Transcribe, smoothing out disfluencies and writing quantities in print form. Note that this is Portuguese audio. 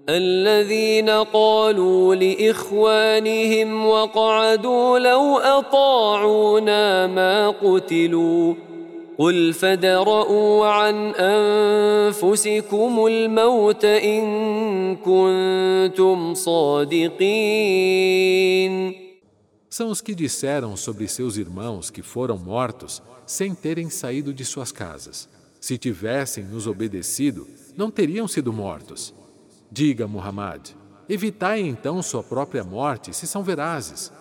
الذين قالوا لإخوانهم وقعدوا لو أطاعونا ما قتلوا قل فادرءوا عن أنفسكم الموت إن كنتم صادقين. São os que disseram sobre seus irmãos que foram mortos sem terem saído de suas casas. Se tivessem nos obedecido, não teriam sido mortos. Diga, Muhammad, evitai então sua própria morte se são verazes.